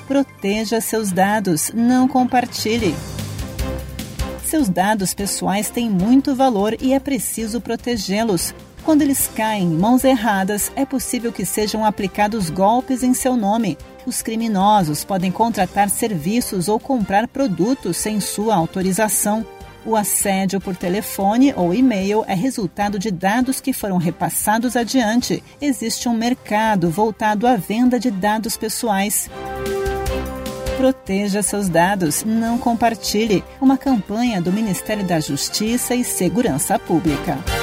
Proteja seus dados, não compartilhe. Seus dados pessoais têm muito valor e é preciso protegê-los. Quando eles caem em mãos erradas, é possível que sejam aplicados golpes em seu nome. Os criminosos podem contratar serviços ou comprar produtos sem sua autorização. O assédio por telefone ou e-mail é resultado de dados que foram repassados adiante. Existe um mercado voltado à venda de dados pessoais. Proteja seus dados, não compartilhe. Uma campanha do Ministério da Justiça e Segurança Pública.